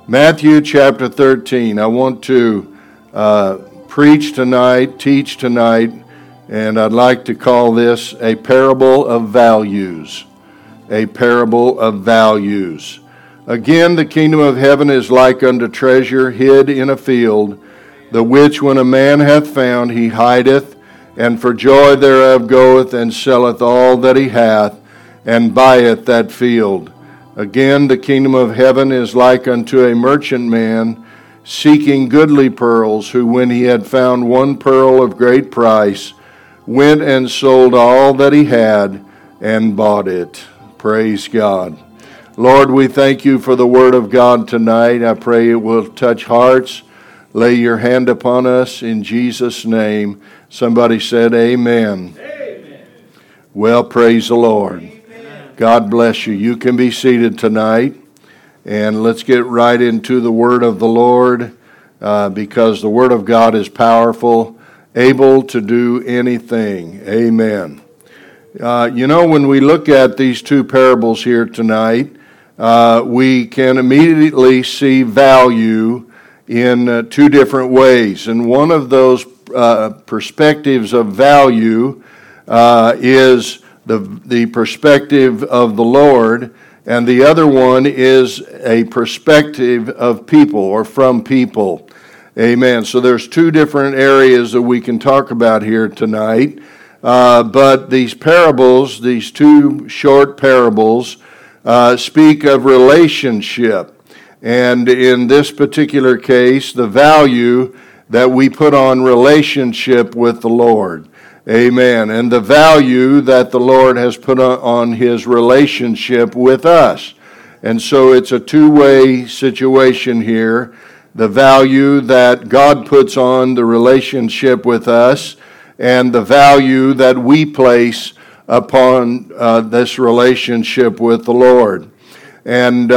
Matthew chapter 13. I want to preach tonight, teach tonight, and I'd like to call this a parable of values. A parable of values. Again, the kingdom of heaven is like unto treasure hid in a field, the which when a man hath found, he hideth, and for joy thereof goeth and selleth all that he hath, and buyeth that field. Again, the kingdom of heaven is like unto a merchant man seeking goodly pearls, who when he had found one pearl of great price, went and sold all that he had and bought it. Praise God. Lord, we thank you for the word of God tonight. I pray it will touch hearts. Lay your hand upon us in Jesus' name. Somebody said amen. Amen. Well, praise the Lord. God bless you. You can be seated tonight, and let's get right into the word of the Lord, because the word of God is powerful, able to do anything. Amen. When we look at these two parables here tonight, we can immediately see value in two different ways. And one of those perspectives of value is the perspective of the Lord, and the other one is a perspective of people or from people. Amen. So there's two different areas that we can talk about here tonight. But these parables, these two short parables, speak of relationship. And in this particular case, the value that we put on relationship with the Lord. Amen. And the value that the Lord has put on his relationship with us. And so it's a two-way situation here. The value that God puts on the relationship with us, and the value that we place upon this relationship with the Lord. And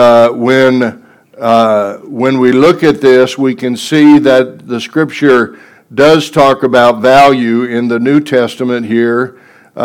when we look at this, we can see that the Scripture does talk about value in the New Testament here.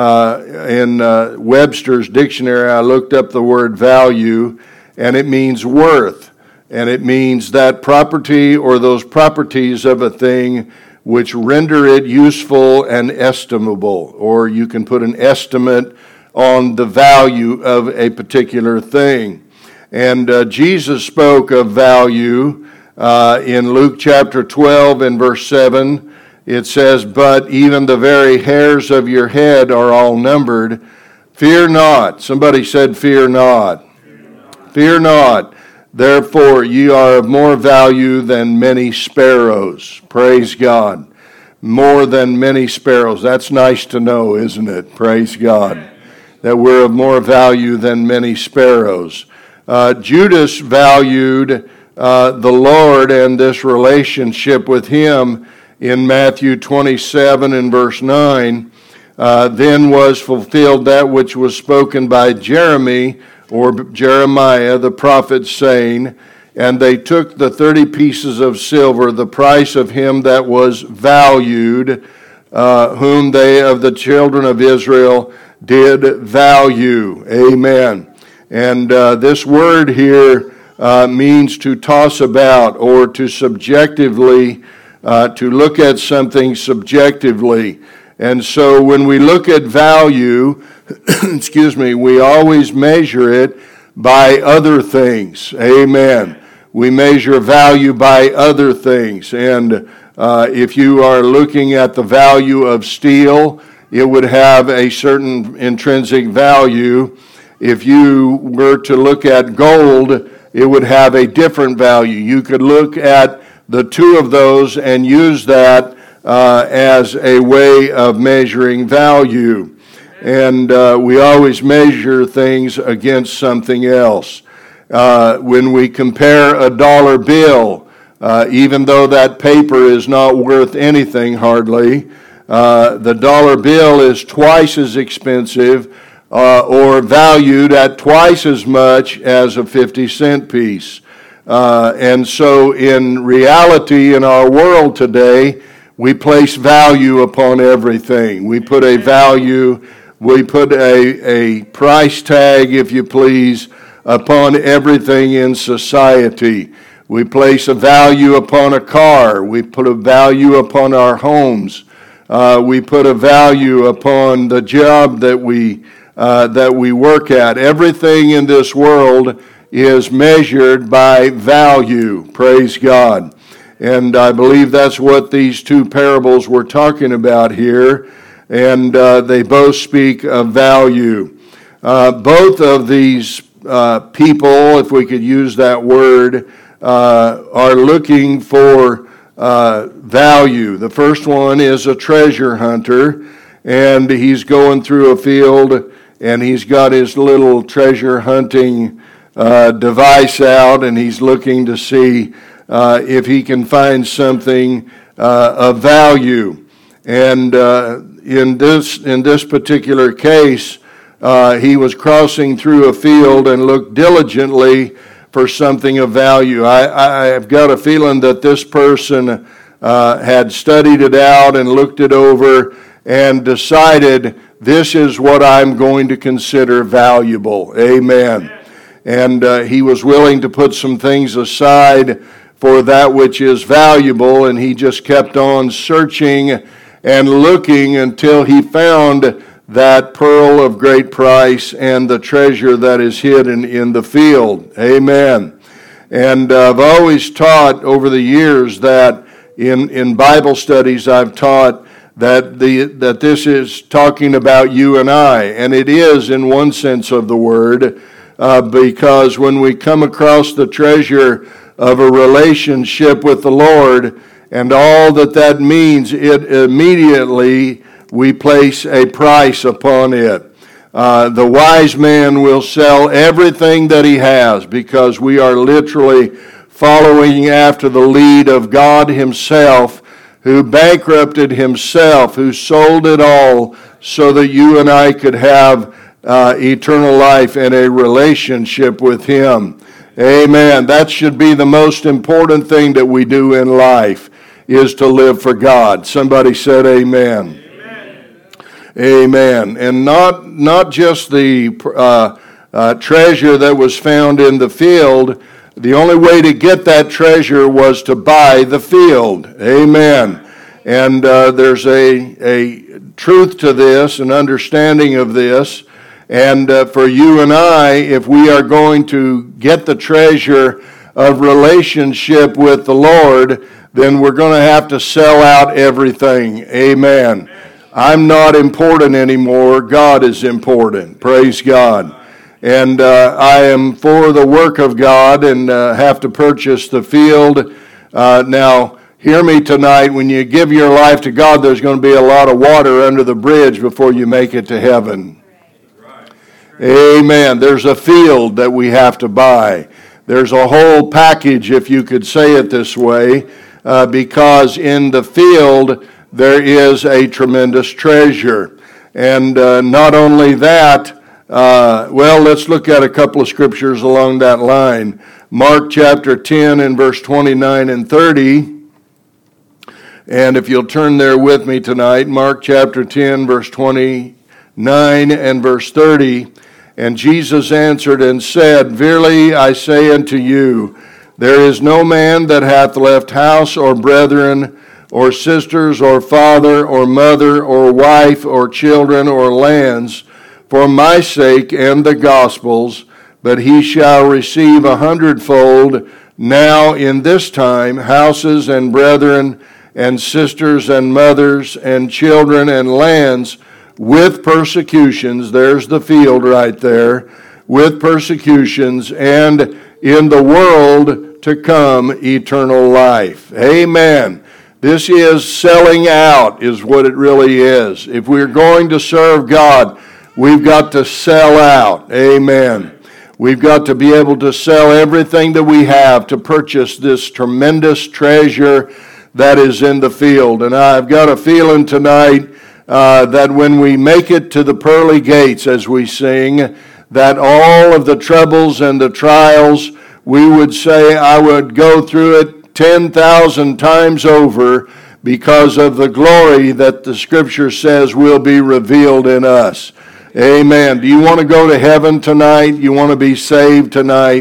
In Webster's dictionary, I looked up the word value, and it means worth. And it means that property or those properties of a thing which render it useful and estimable. Or you can put an estimate on the value of a particular thing. And Jesus spoke of value in Luke chapter 12 and verse 7. It says, "But even the very hairs of your head are all numbered. Fear not." Somebody said, "Fear not." Fear not. Therefore, ye are of more value than many sparrows. Praise God. More than many sparrows. That's nice to know, isn't it? Praise God. That we're of more value than many sparrows. Judas valued the Lord and this relationship with him in Matthew 27 and verse 9. Then was fulfilled that which was spoken by Jeremiah the prophet, saying, "And they took the 30 pieces of silver, the price of him that was valued, whom they of the children of Israel did value." Amen. And this word here means to toss about, or to subjectively, to look at something subjectively. And so when we look at value, we always measure it by other things. Amen. We measure value by other things. And if you are looking at the value of steel, it would have a certain intrinsic value. If you were to look at gold, it would have a different value. You could look at the two of those and use that as a way of measuring value. And we always measure things against something else. When we compare a dollar bill, even though that paper is not worth anything hardly, the dollar bill is twice as expensive or valued at twice as much as a 50-cent piece. And so in reality, in our world today, we place value upon everything. We put a value, we put a price tag, if you please, upon everything in society. We place a value upon a car. We put a value upon our homes. We put a value upon the job that we work at. Everything in this world is measured by value. Praise God. And I believe that's what these two parables we're talking about here. And they both speak of value. Both of these people, if we could use that word, are looking for value. The first one is a treasure hunter, and he's going through a field, and he's got his little treasure hunting device out, and he's looking to see if he can find something of value. And in this particular case, he was crossing through a field and looked diligently for something of value. I've got a feeling that this person had studied it out and looked it over and decided, this is what I'm going to consider valuable. Amen. And he was willing to put some things aside for that which is valuable, and he just kept on searching and looking until he found that pearl of great price and the treasure that is hidden in the field. Amen. And I've always taught over the years that in Bible studies I've taught that this is talking about you and I, and it is in one sense of the word, because when we come across the treasure of a relationship with the Lord and all that means, it immediately we place a price upon it. The wise man will sell everything that he has, because we are literally following after the lead of God himself, who bankrupted himself, who sold it all so that you and I could have eternal life and a relationship with him. Amen. That should be the most important thing that we do in life, is to live for God. Somebody said amen. Amen. And not just the treasure that was found in the field. The only way to get that treasure was to buy the field. Amen. And there's a truth to this, an understanding of this. And for you and I, if we are going to get the treasure of relationship with the Lord, then we're going to have to sell out everything. Amen. I'm not important anymore. God is important. Praise God. And I am for the work of God and have to purchase the field. Now, hear me tonight. When you give your life to God, there's going to be a lot of water under the bridge before you make it to heaven. Amen. There's a field that we have to buy. There's a whole package, if you could say it this way, because in the field there is a tremendous treasure. And not only that, let's look at a couple of scriptures along that line. Mark chapter 10 and verse 29 and 30. And if you'll turn there with me tonight, Mark chapter 10, verse 29 and verse 30. And Jesus answered and said, Verily I say unto you, there is no man that hath left house or brethren, or sisters, or father, or mother, or wife, or children, or lands, for my sake and the gospel's, but he shall receive 100-fold now in this time houses and brethren, and sisters, and mothers, and children, and lands, with persecutions. There's the field right there. With persecutions, and in the world to come eternal life. Amen. This is selling out, is what it really is. If we're going to serve God, we've got to sell out. Amen. We've got to be able to sell everything that we have to purchase this tremendous treasure that is in the field. And I've got a feeling tonight that when we make it to the pearly gates, as we sing, that all of the troubles and the trials, we would say, I would go through it 10,000 times over, because of the glory that the Scripture says will be revealed in us. Amen. Do you want to go to heaven tonight? You want to be saved tonight?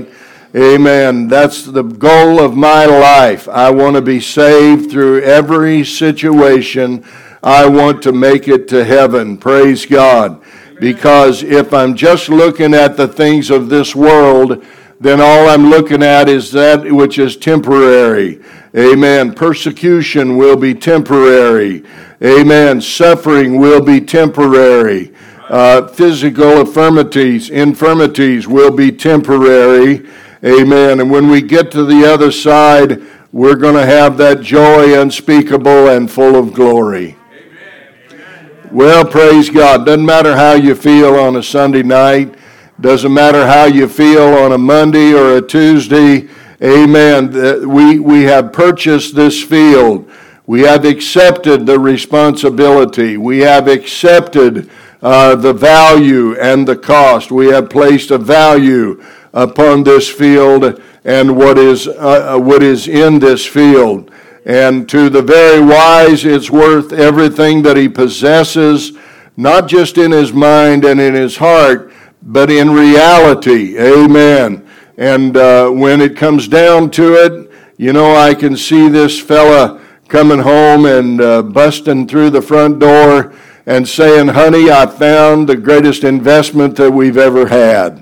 Amen. That's the goal of my life. I want to be saved through every situation. I want to make it to heaven. Praise God. Because if I'm just looking at the things of this world, then all I'm looking at is that which is temporary. Amen. Persecution will be temporary. Amen. Suffering will be temporary. Physical infirmities will be temporary. Amen. And when we get to the other side, we're going to have that joy unspeakable and full of glory. Amen. Well, praise God. Doesn't matter how you feel on a Sunday night. Doesn't matter how you feel on a Monday or a Tuesday. Amen. We have purchased this field. We have accepted the responsibility. We have accepted the value and the cost. We have placed a value upon this field and what is in this field. And to the very wise, it's worth everything that he possesses, not just in his mind and in his heart, but in reality. Amen. And when it comes down to it, you know, I can see this fella coming home and busting through the front door and saying, honey, I found the greatest investment that we've ever had.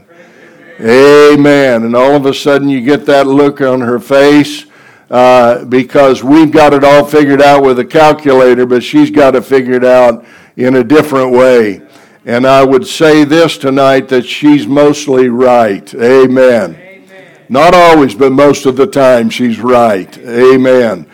Amen. And all of a sudden you get that look on her face because we've got it all figured out with a calculator, but she's got it figured out in a different way. And I would say this tonight, that she's mostly right. Amen. Amen. Not always, but most of the time she's right. Amen.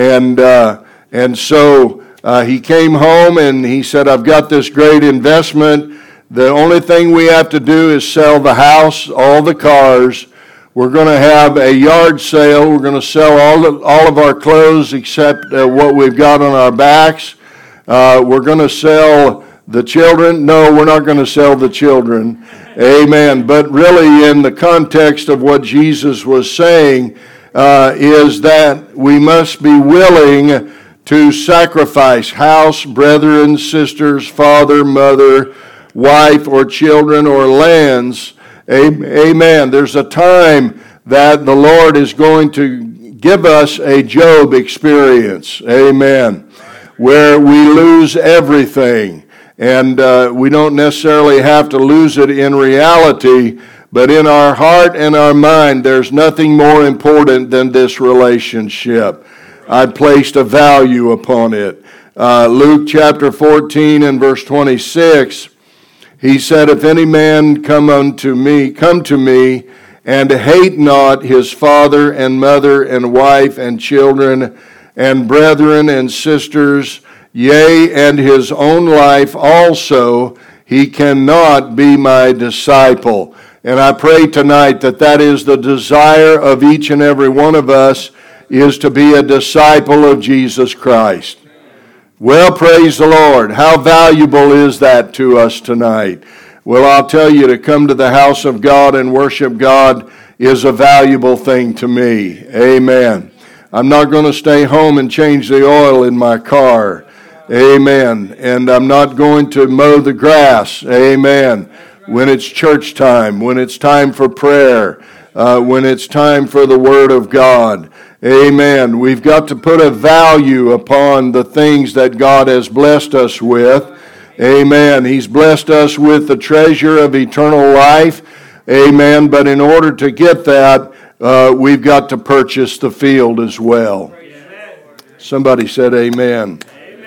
And so he came home and he said, I've got this great investment. The only thing we have to do is sell the house, all the cars. We're going to have a yard sale. We're going to sell all of our clothes except what we've got on our backs. We're going to sell the children. No, we're not going to sell the children. Amen. But really in the context of what Jesus was saying is that we must be willing to sacrifice house, brethren, sisters, father, mother, wife or children or lands. Amen. There's a time that the Lord is going to give us a Job experience. Amen. Where we lose everything. And we don't necessarily have to lose it in reality, but in our heart and our mind, there's nothing more important than this relationship. I placed a value upon it. Luke chapter 14 and verse 26, he said, if any man come to me, and hate not his father and mother and wife and children and brethren and sisters, yea, and his own life also, he cannot be my disciple. And I pray tonight that that is the desire of each and every one of us, is to be a disciple of Jesus Christ. Well, praise the Lord. How valuable is that to us tonight? Well, I'll tell you, to come to the house of God and worship God is a valuable thing to me. Amen. I'm not going to stay home and change the oil in my car. Amen. And I'm not going to mow the grass. Amen. When it's church time, when it's time for prayer, when it's time for the Word of God. Amen. We've got to put a value upon the things that God has blessed us with. Amen. He's blessed us with the treasure of eternal life. Amen. But in order to get that, we've got to purchase the field as well. Somebody said amen.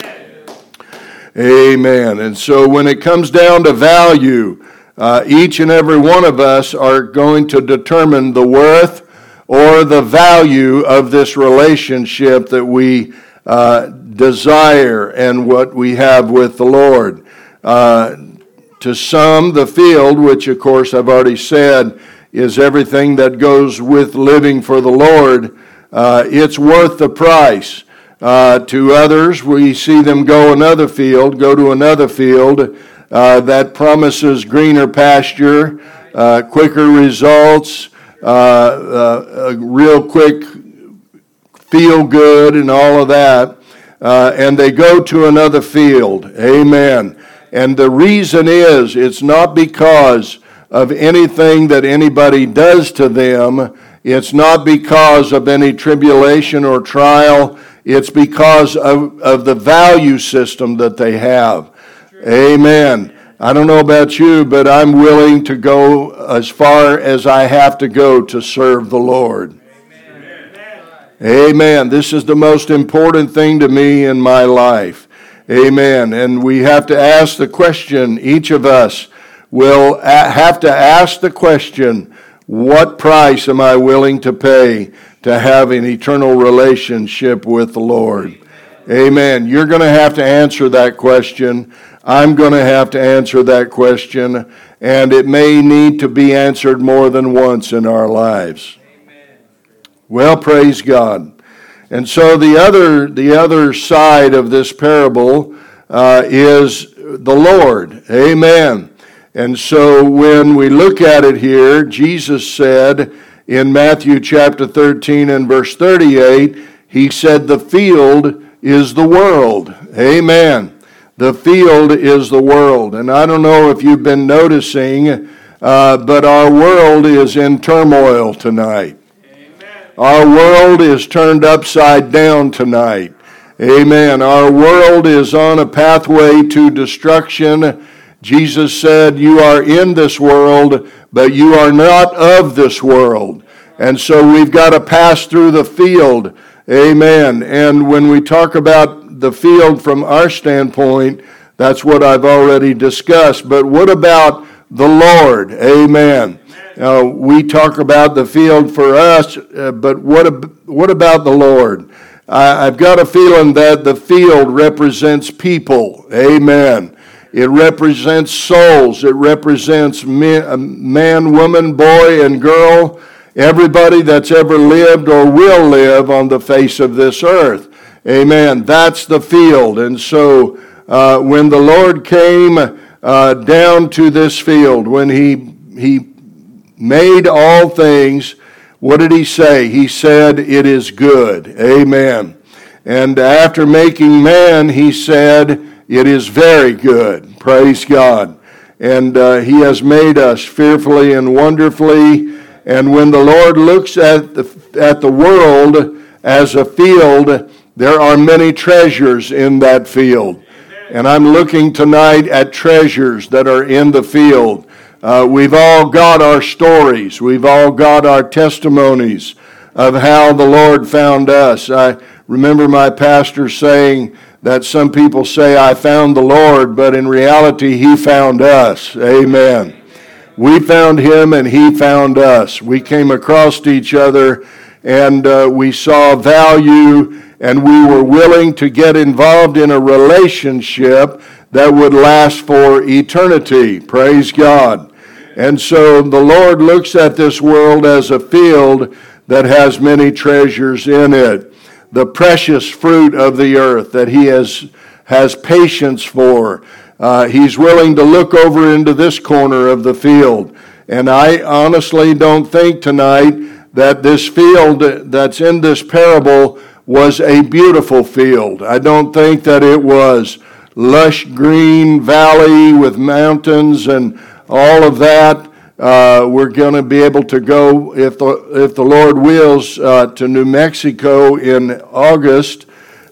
Amen. And so when it comes down to value, each and every one of us are going to determine the worth or the value of this relationship that we desire and what we have with the Lord. To some, the field, which of course I've already said is everything that goes with living for the Lord, it's worth the price. To others, we see them go to another field that promises greener pasture, quicker results, a real quick feel good and all of that, and they go to another field. Amen. And the reason is, it's not because of anything that anybody does to them, it's not because of any tribulation or trial. It's because of the value system that they have. Amen. I don't know about you, but I'm willing to go as far as I have to go to serve the Lord. Amen. This is the most important thing to me in my life. Amen. And we have to ask the question, each of us will have to ask the question, what price am I willing to pay to have an eternal relationship with the Lord? Amen. You're going to have to answer that question. I'm going to have to answer that question, and it may need to be answered more than once in our lives. Well, praise God. And so the other side of this parable is the Lord. Amen. And so when we look at it here, Jesus said in Matthew chapter 13 and verse 38, he said, the field is the world. Amen. The field is the world. And I don't know if you've been noticing, but our world is in turmoil tonight. Amen. Our world is turned upside down tonight. Amen. Our world is on a pathway to destruction. Jesus said, you are in this world, but you are not of this world. And so we've got to pass through the field. Amen. And when we talk about the field from our standpoint, that's what I've already discussed. But what about the Lord? Amen. We talk about the field for us, but what about the Lord? I've got a feeling that the field represents people. Amen. It represents souls. It represents man, woman, boy, and girl, everybody that's ever lived or will live on the face of this earth. Amen. That's the field. And so when the Lord came down to this field, when he made all things, what did he say? He said, it is good. Amen. And after making man, he said, it is very good. Praise God. And he has made us fearfully and wonderfully. And when the Lord looks at the world as a field, there are many treasures in that field. And I'm looking tonight at treasures that are in the field. We've all got our stories. We've all got our testimonies of how the Lord found us. I remember my pastor saying that some people say, I found the Lord, but in reality, he found us. Amen. We found him and he found us. We came across each other and we saw value, and we were willing to get involved in a relationship that would last for eternity. Praise God. And so the Lord looks at this world as a field that has many treasures in it. The precious fruit of the earth that he has patience for. He's willing to look over into this corner of the field. And I honestly don't think tonight that this field that's in this parable was a beautiful field. I don't think that it was lush green valley with mountains and all of that. We're going to be able to go, if the Lord wills, to New Mexico in August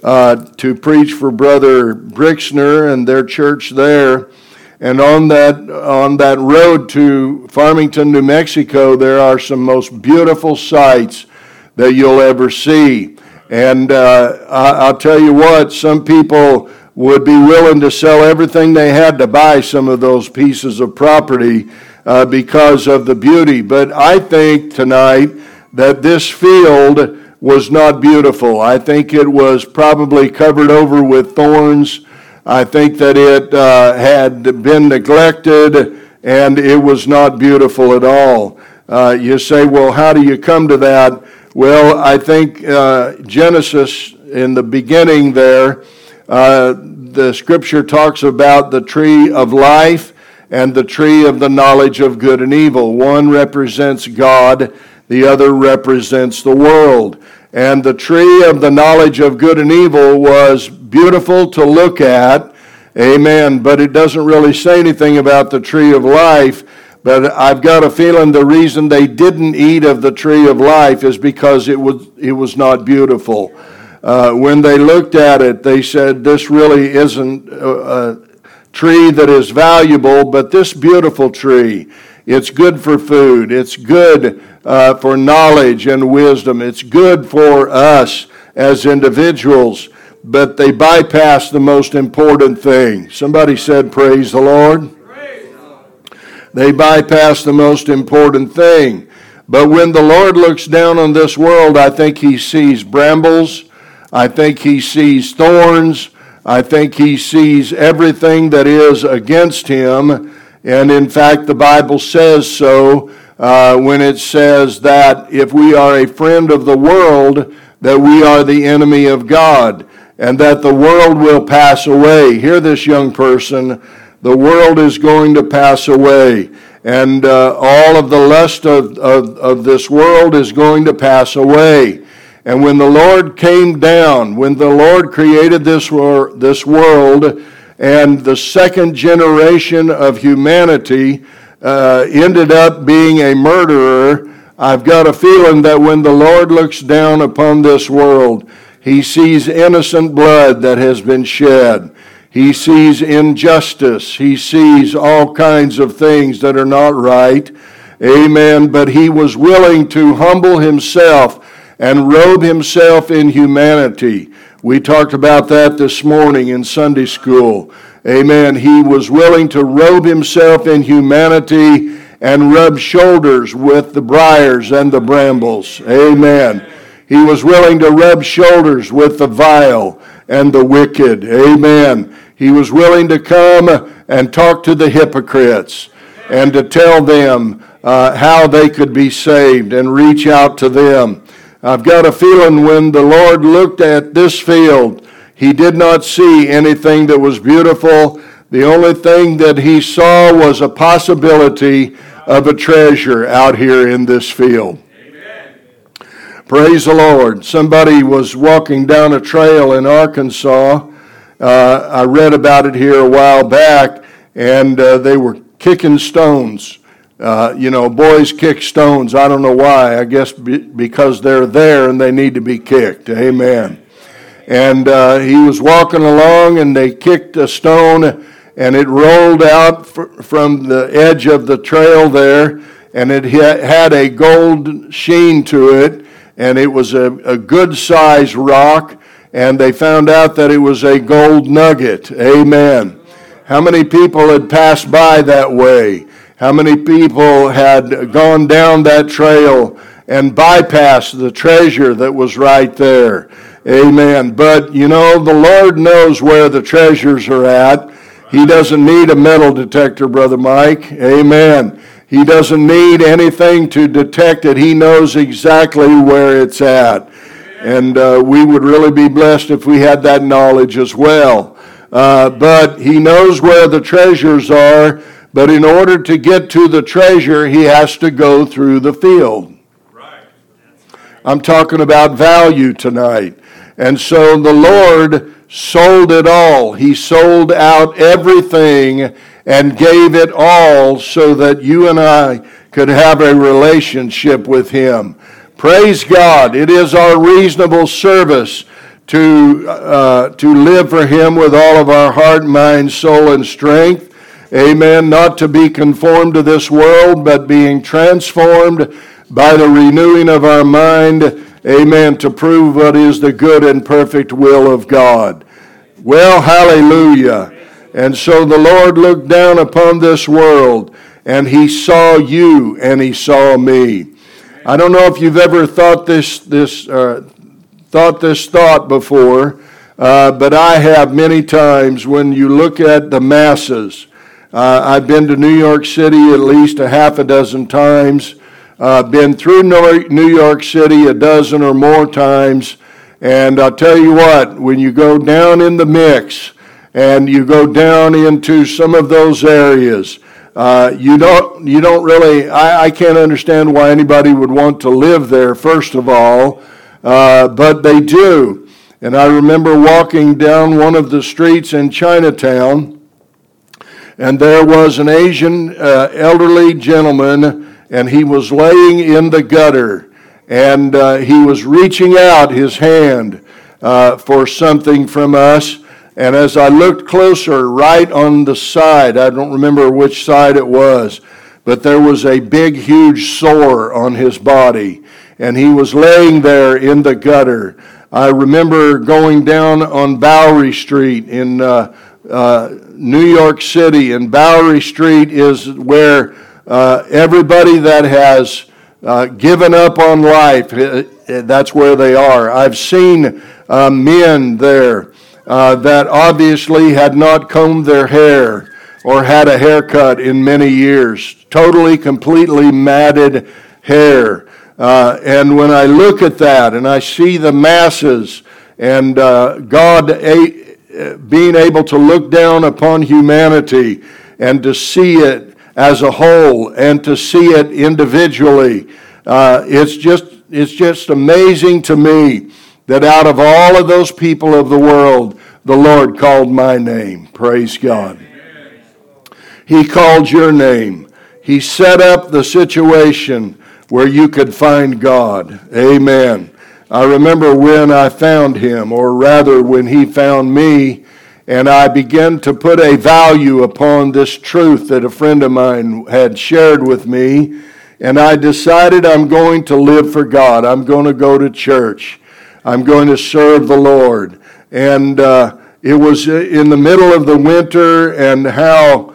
to preach for Brother Brixner and their church there. And on that road to Farmington, New Mexico, there are some most beautiful sights that you'll ever see. And I'll tell you what, some people would be willing to sell everything they had to buy some of those pieces of property because of the beauty. But I think tonight that this field was not beautiful. I think it was probably covered over with thorns. I think that it had been neglected and it was not beautiful at all. You say, well, how do you come to that? Well, I think Genesis, in the beginning there, the scripture talks about the tree of life and the tree of the knowledge of good and evil. One represents God, the other represents the world. And the tree of the knowledge of good and evil was beautiful to look at, amen, but it doesn't really say anything about the tree of life. But I've got a feeling the reason they didn't eat of the tree of life is because it was not beautiful. When they looked at it, they said, this really isn't a tree that is valuable, but this beautiful tree, it's good for food. It's good for knowledge and wisdom. It's good for us as individuals, but they bypassed the most important thing. Somebody said, praise the Lord. They bypass the most important thing. But when the Lord looks down on this world, I think he sees brambles. I think he sees thorns. I think he sees everything that is against him. And in fact, the Bible says so when it says that if we are a friend of the world, that we are the enemy of God, and that the world will pass away. Hear this, young person. The world is going to pass away, and all of the lust of this world is going to pass away. And when the Lord came down, when the Lord created this world, and the second generation of humanity ended up being a murderer, I've got a feeling that when the Lord looks down upon this world, he sees innocent blood that has been shed. He sees injustice. He sees all kinds of things that are not right. Amen. But he was willing to humble himself and robe himself in humanity. We talked about that this morning in Sunday school. Amen. He was willing to robe himself in humanity and rub shoulders with the briars and the brambles. Amen. He was willing to rub shoulders with the vile and the wicked. Amen. He was willing to come and talk to the hypocrites and to tell them how they could be saved and reach out to them. I've got a feeling when the Lord looked at this field, he did not see anything that was beautiful. The only thing that he saw was a possibility of a treasure out here in this field. Praise the Lord. Somebody was walking down a trail in Arkansas. I read about it here a while back, and they were kicking stones. Boys kick stones. I don't know why. I guess because they're there and they need to be kicked. Amen. And he was walking along, and they kicked a stone, and it rolled out from the edge of the trail there, and it had a gold sheen to it. And it was a good-sized rock, and they found out that it was a gold nugget. Amen. How many people had passed by that way? How many people had gone down that trail and bypassed the treasure that was right there? Amen. But, the Lord knows where the treasures are at. He doesn't need a metal detector, Brother Mike. Amen. He doesn't need anything to detect it. He knows exactly where it's at. And we would really be blessed if we had that knowledge as well. But he knows where the treasures are. But in order to get to the treasure, he has to go through the field. I'm talking about value tonight. And so the Lord sold it all. He sold out everything and gave it all so that you and I could have a relationship with him. Praise God. It is our reasonable service to live for him with all of our heart, mind, soul, and strength. Amen. Not to be conformed to this world, but being transformed by the renewing of our mind. Amen. To prove what is the good and perfect will of God. Well, hallelujah. And so the Lord looked down upon this world, and he saw you, and he saw me. I don't know if you've ever thought this thought before, but I have many times. When you look at the masses, I've been to New York City at least a half a dozen times. Been through New York City a dozen or more times, and I'll tell you what, when you go down in the mix, and you go down into some of those areas, you don't really, I can't understand why anybody would want to live there, first of all, but they do. And I remember walking down one of the streets in Chinatown, and there was an Asian elderly gentleman, and he was laying in the gutter, and he was reaching out his hand for something from us. And as I looked closer, right on the side, I don't remember which side it was, but there was a big, huge sore on his body, and he was laying there in the gutter. I remember going down on Bowery Street in New York City, and Bowery Street is where everybody that has given up on life, that's where they are. I've seen men there that obviously had not combed their hair or had a haircut in many years, totally, completely matted hair. And when I look at that and I see the masses and God being able to look down upon humanity and to see it as a whole and to see it individually, it's just amazing to me that out of all of those people of the world, the Lord called my name. Praise God. He called your name. He set up the situation where you could find God. Amen. I remember when I found him, or rather when he found me, and I began to put a value upon this truth that a friend of mine had shared with me, and I decided I'm going to live for God. I'm going to go to church. I'm going to serve the Lord. And it was in the middle of the winter, and how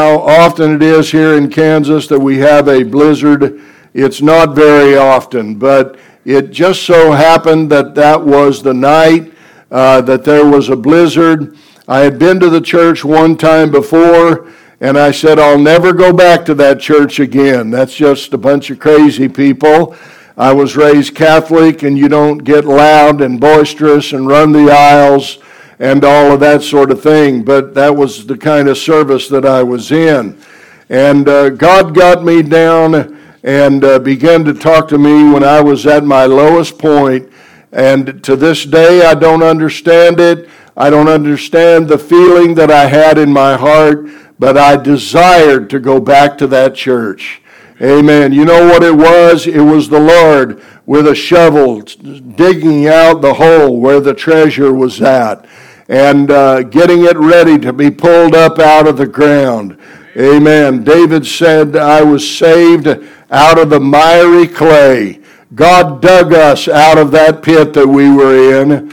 often it is here in Kansas that we have a blizzard. It's not very often, but it just so happened that that was the night that there was a blizzard. I had been to the church one time before, and I said, I'll never go back to that church again. That's just a bunch of crazy people. I was raised Catholic, and you don't get loud and boisterous and run the aisles and all of that sort of thing. But that was the kind of service that I was in. And God got me down and began to talk to me when I was at my lowest point. And to this day, I don't understand it. I don't understand the feeling that I had in my heart, but I desired to go back to that church. Amen. You know what it was? It was the Lord with a shovel digging out the hole where the treasure was at and getting it ready to be pulled up out of the ground. Amen. David said, I was saved out of the miry clay. God dug us out of that pit that we were in.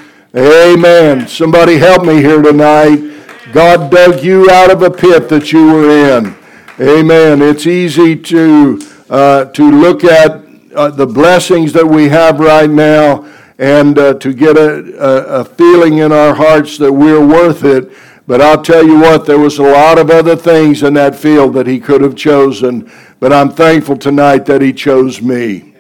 Amen. Somebody help me here tonight. God dug you out of a pit that you were in. Amen. It's easy to look at the blessings that we have right now and to get a feeling in our hearts that we're worth it. But I'll tell you what, there was a lot of other things in that field that he could have chosen. But I'm thankful tonight that he chose me.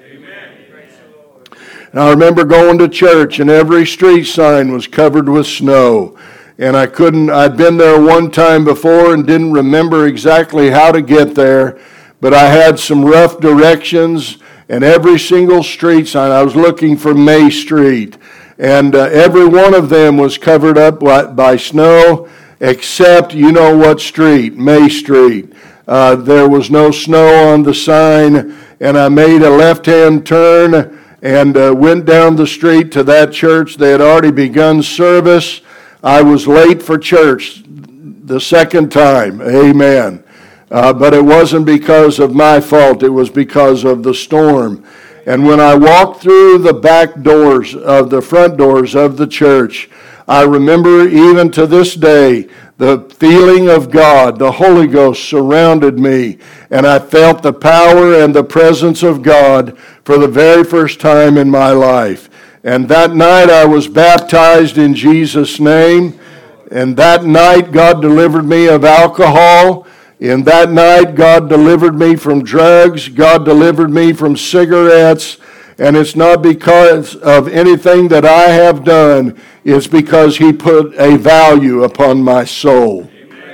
And I remember going to church and every street sign was covered with snow. And I'd been there one time before and didn't remember exactly how to get there, but I had some rough directions, and every single street sign, I was looking for May Street, and every one of them was covered up by snow, except, you know what street? May Street. There was no snow on the sign, and I made a left-hand turn and went down the street to that church. They had already begun service. I was late for church the second time, amen. But it wasn't because of my fault, it was because of the storm. And when I walked through the back doors of the front doors of the church, I remember even to this day, the feeling of God, the Holy Ghost surrounded me, and I felt the power and the presence of God for the very first time in my life. And that night I was baptized in Jesus' name. And that night God delivered me of alcohol. In that night God delivered me from drugs. God delivered me from cigarettes. And it's not because of anything that I have done. It's because he put a value upon my soul.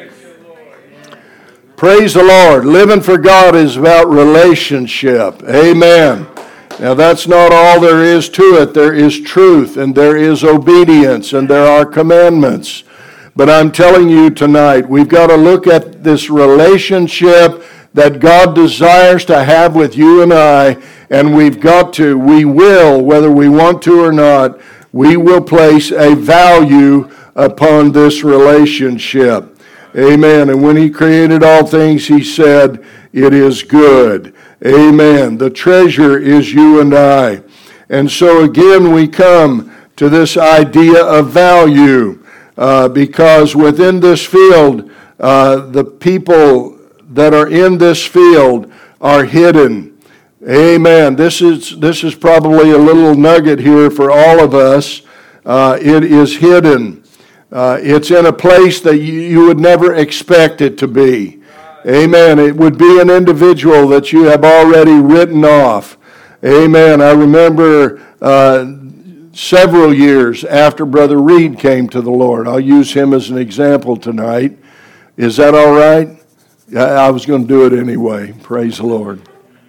Praise the Lord. Living for God is about relationship. Amen. Now that's not all there is to it. There is truth and there is obedience and there are commandments. But I'm telling you tonight, we've got to look at this relationship that God desires to have with you and I, and we will, whether we want to or not, we will place a value upon this relationship. Amen. And when he created all things, he said, it is good. Amen. The treasure is you and I. And so again, we come to this idea of value because within this field, the people that are in this field are hidden. Amen. This is probably a little nugget here for all of us. It is hidden. It's in a place that you would never expect it to be. Amen. It would be an individual that you have already written off. Amen. I remember several years after Brother Reed came to the Lord. I'll use him as an example tonight. Is that all right? I was going to do it anyway. Praise the Lord.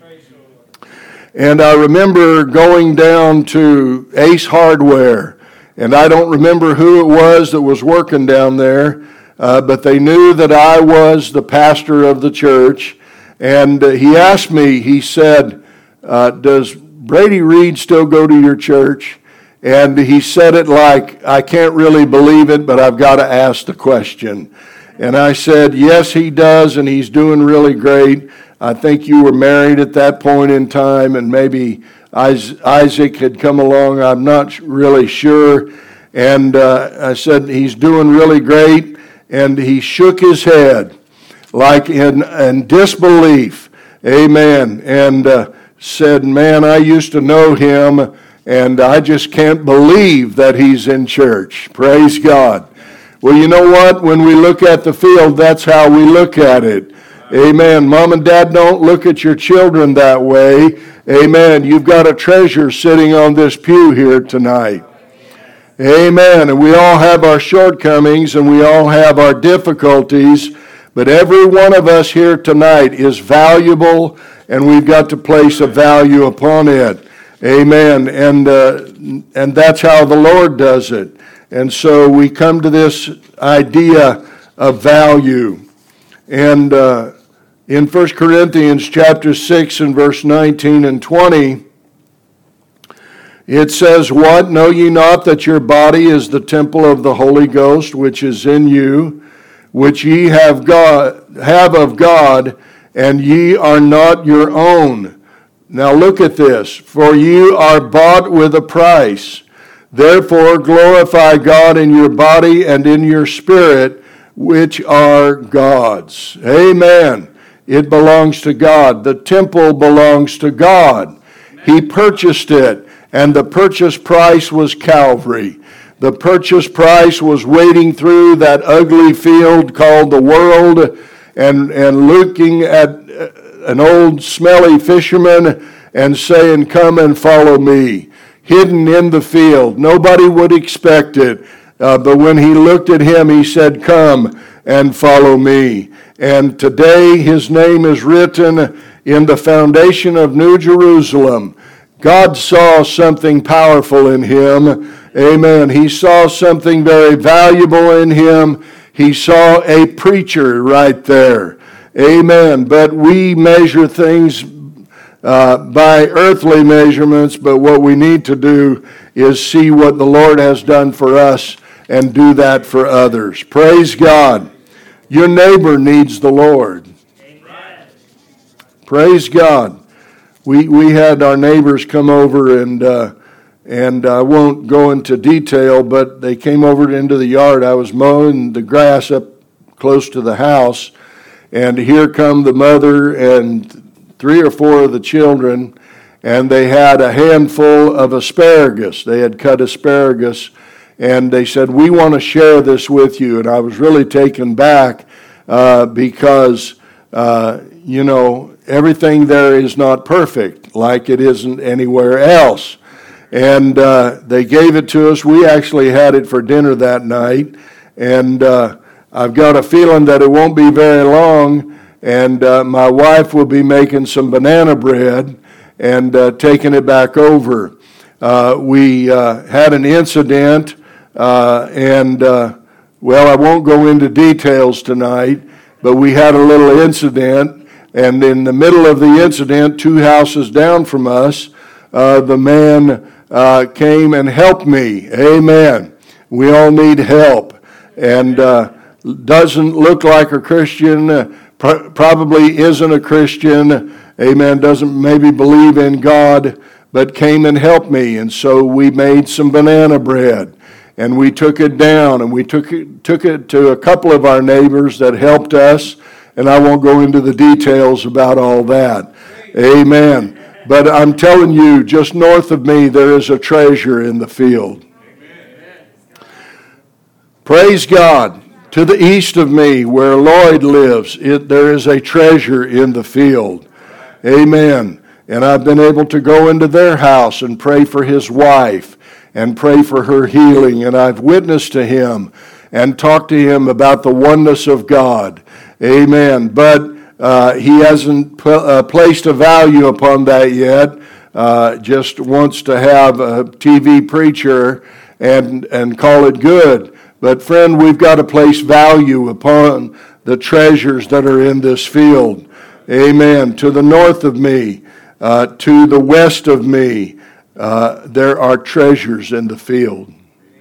And I remember going down to Ace Hardware, and I don't remember who it was that was working down there, but they knew that I was the pastor of the church. And he asked me, he said, does Brady Reed still go to your church? And he said it like, I can't really believe it, but I've got to ask the question. And I said, yes, he does, and he's doing really great. I think you were married at that point in time, and maybe Isaac had come along. I'm not really sure. And I said, he's doing really great. And he shook his head like in disbelief. Amen. And said, man, I used to know him, and I just can't believe that he's in church. Praise God. Well, you know what? When we look at the field, that's how we look at it. Amen. Mom and Dad, don't look at your children that way. Amen. You've got a treasure sitting on this pew here tonight. Amen. And we all have our shortcomings and we all have our difficulties, but every one of us here tonight is valuable, and we've got to place a value upon it. Amen. And that's how the Lord does it. And so we come to this idea of value. And in 1 Corinthians chapter 6 and verse 19 and 20, it says, what? Know ye not that your body is the temple of the Holy Ghost, which is in you, which ye have of God, and ye are not your own? Now look at this. For you are bought with a price. Therefore glorify God in your body and in your spirit, which are God's. Amen. It belongs to God. The temple belongs to God. He purchased it, and the purchase price was Calvary. The purchase price was wading through that ugly field called the world and looking at an old smelly fisherman and saying, come and follow me. Hidden in the field. Nobody would expect it. But when he looked at him, he said, come and follow me. And today his name is written in the foundation of New Jerusalem. God saw something powerful in him. Amen. He saw something very valuable in him. He saw a preacher right there. Amen. But we measure things by earthly measurements, but what we need to do is see what the Lord has done for us and do that for others. Praise God. Your neighbor needs the Lord. Amen. Praise God. We had our neighbors come over, and I won't go into detail, but they came over into the yard. I was mowing the grass up close to the house, and here come the mother and 3 or 4 of the children, and they had a handful of asparagus. They had cut asparagus, and they said, we want to share this with you. And I was really taken back because, everything there is not perfect, like it isn't anywhere else. And they gave it to us. We actually had it for dinner that night, and I've got a feeling that it won't be very long, and my wife will be making some banana bread and taking it back over. We had an incident, and Well, I won't go into details tonight, but we had a little incident, and in the middle of the incident, 2 houses down from us, the man came and helped me. Amen. We all need help. And doesn't look like a Christian, probably isn't a Christian, amen, doesn't maybe believe in God, but came and helped me. And so we made some banana bread, and we took it down, and we took it to a couple of our neighbors that helped us, and I won't go into the details about all that. Amen. But I'm telling you, just north of me, there is a treasure in the field. Praise God. To the east of me, where Lloyd lives, there is a treasure in the field. Amen. And I've been able to go into their house and pray for his wife and pray for her healing. And I've witnessed to him and talked to him about the oneness of God. Amen. But he hasn't placed a value upon that yet. Just wants to have a TV preacher and call it good. But friend, we've got to place value upon the treasures that are in this field. Amen. To the north of me, to the west of me, there are treasures in the field.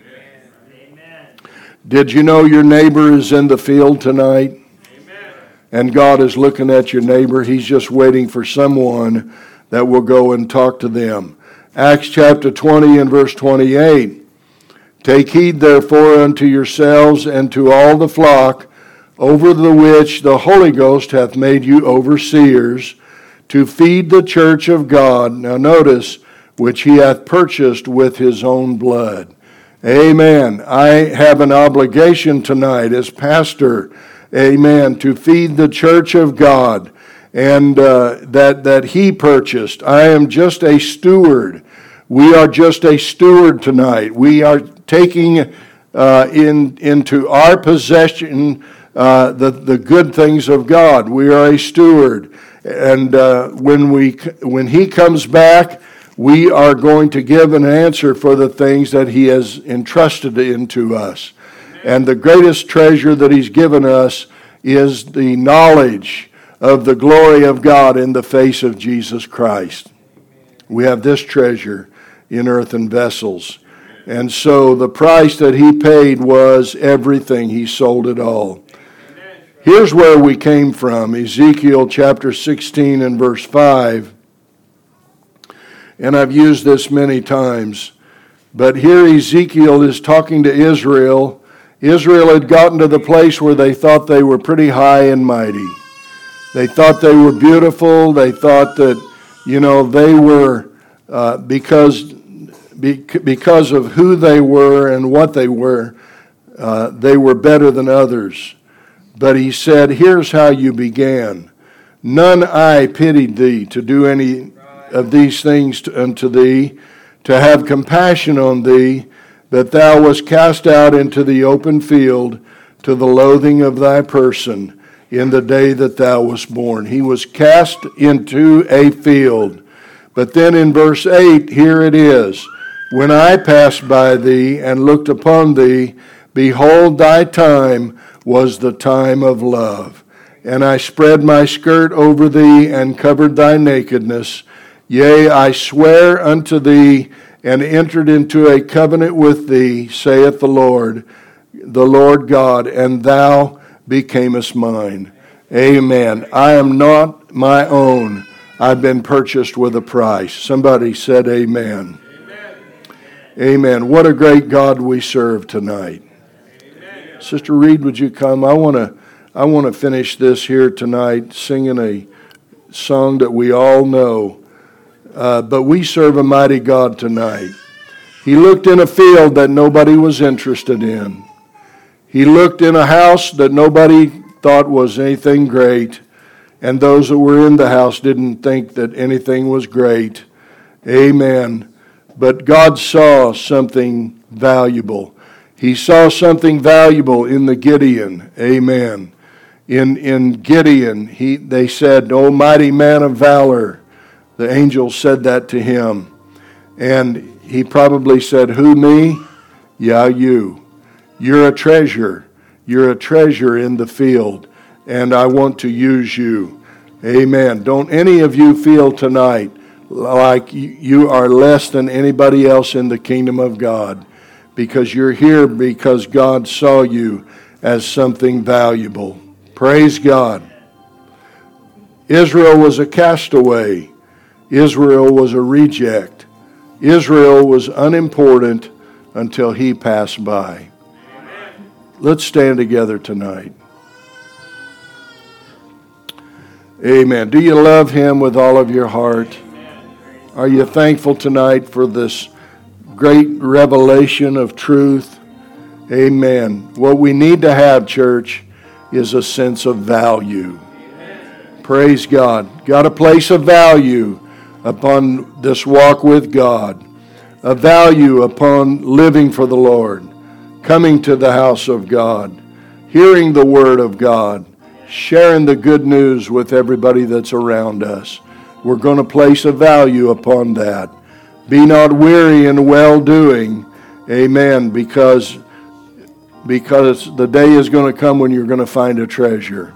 Amen. Did you know your neighbor is in the field tonight? Amen. And God is looking at your neighbor. He's just waiting for someone that will go and talk to them. Acts chapter 20 and verse 28. Take heed therefore unto yourselves and to all the flock, over the which the Holy Ghost hath made you overseers, to feed the church of God. Now notice, which he hath purchased with his own blood. Amen. I have an obligation tonight as pastor, amen, to feed the church of God, and that he purchased. I am just a steward. We are just a steward tonight. We are taking into our possession the good things of God. We are a steward. And when he comes back, we are going to give an answer for the things that he has entrusted into us. And the greatest treasure that he's given us is the knowledge of the glory of God in the face of Jesus Christ. We have this treasure in earthen vessels. And so the price that he paid was everything. He sold it all. Here's where we came from, Ezekiel chapter 16 and verse 5. And I've used this many times. But here Ezekiel is talking to Israel. Israel had gotten to the place where they thought they were pretty high and mighty. They thought they were beautiful. They thought that, they were, because of who they were and what they were better than others. But he said, here's how you began. None I pitied thee to do any of these things unto thee, to have compassion on thee, that thou wast cast out into the open field to the loathing of thy person in the day that thou wast born. He was cast into a field. But then in verse 8, here it is. When I passed by thee and looked upon thee, behold, thy time was the time of love. And I spread my skirt over thee and covered thy nakedness. Yea, I swear unto thee and entered into a covenant with thee, saith the Lord God, and thou becamest mine. Amen. I am not my own. I've been purchased with a price. Somebody said amen. Amen. What a great God we serve tonight. Amen. Sister Reed, would you come? I want to finish this here tonight singing a song that we all know. But we serve a mighty God tonight. He looked in a field that nobody was interested in. He looked in a house that nobody thought was anything great. And those that were in the house didn't think that anything was great. Amen. But God saw something valuable. He saw something valuable in the Gideon. Amen. In Gideon, they said, O mighty man of valor. The angel said that to him. And he probably said, who, me? Yeah, you. You're a treasure. You're a treasure in the field, and I want to use you. Amen. Don't any of you feel tonight like you are less than anybody else in the kingdom of God, because you're here because God saw you as something valuable. Praise God. Israel was a castaway. Israel was a reject. Israel was unimportant until he passed by. Amen. Let's stand together tonight. Amen. Do you love him with all of your heart? Are you thankful tonight for this great revelation of truth? Amen. What we need to have, church, is a sense of value. Praise God. Got a place of value upon this walk with God. A value upon living for the Lord. Coming to the house of God. Hearing the word of God. Sharing the good news with everybody that's around us. We're going to place a value upon that. Be not weary in well-doing. Amen. Because the day is going to come when you're going to find a treasure.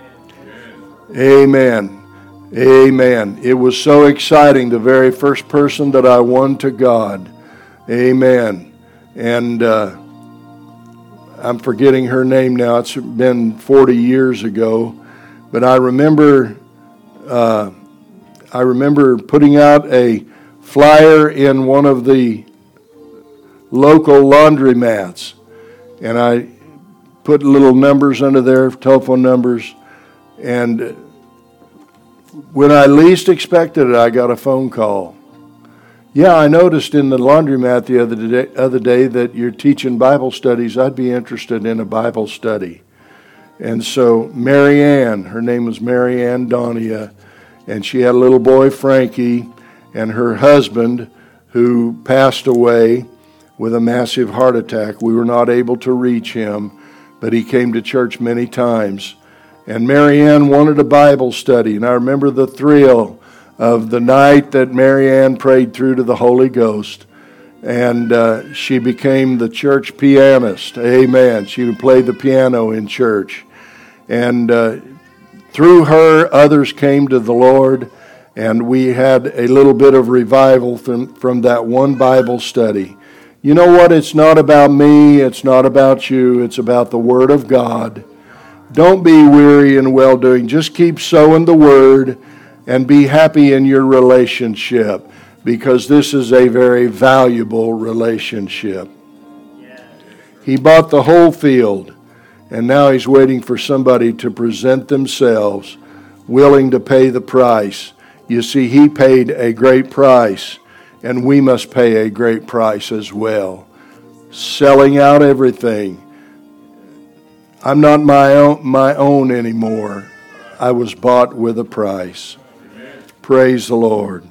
Amen. Amen. It was so exciting, the very first person that I won to God. Amen. And I'm forgetting her name now. It's been 40 years ago. But I remember putting out a flyer in one of the local laundromats. And I put little numbers under there, telephone numbers. And when I least expected it, I got a phone call. Yeah, I noticed in the laundromat the other day that you're teaching Bible studies. I'd be interested in a Bible study. And so Mary Ann, her name was Mary Ann Donia, and she had a little boy, Frankie, and her husband, who passed away with a massive heart attack. We were not able to reach him, but he came to church many times. And Mary Ann wanted a Bible study, and I remember the thrill of the night that Mary Ann prayed through to the Holy Ghost, and she became the church pianist. Amen. She would play the piano in church. And through her, others came to the Lord, and we had a little bit of revival from that one Bible study. You know what? It's not about me. It's not about you. It's about the Word of God. Don't be weary in well-doing. Just keep sowing the Word and be happy in your relationship, because this is a very valuable relationship. He bought the whole field, and now he's waiting for somebody to present themselves willing to pay the price. You see, he paid a great price, and we must pay a great price as well. Selling out everything. I'm not my own anymore. I was bought with a price. Praise the Lord.